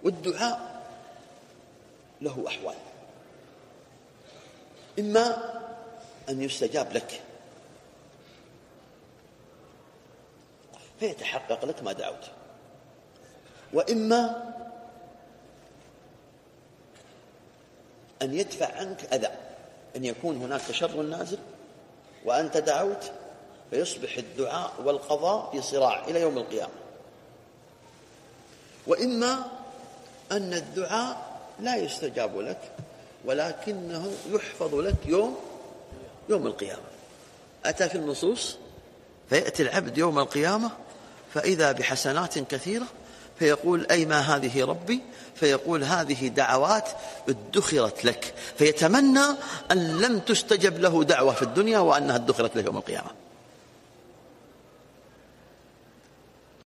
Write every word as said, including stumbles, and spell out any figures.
والدعاء له أحوال، إما أن يستجاب لك فيتحقق لك ما دعوت، وإما أن يدفع عنك أذى، أن يكون هناك شر نازل وأنت دعوت فيصبح الدعاء والقضاء في صراع إلى يوم القيامة، وإما أن الدعاء لا يستجاب لك ولكنه يحفظ لك يوم يوم القيامة. أتى في النصوص فيأتي العبد يوم القيامة فإذا بحسنات كثيرة فيقول أي ما هذه ربي؟ فيقول هذه دعوات ادخرت لك، فيتمنى أن لم تستجب له دعوة في الدنيا وأنها ادخرت له يوم القيامة.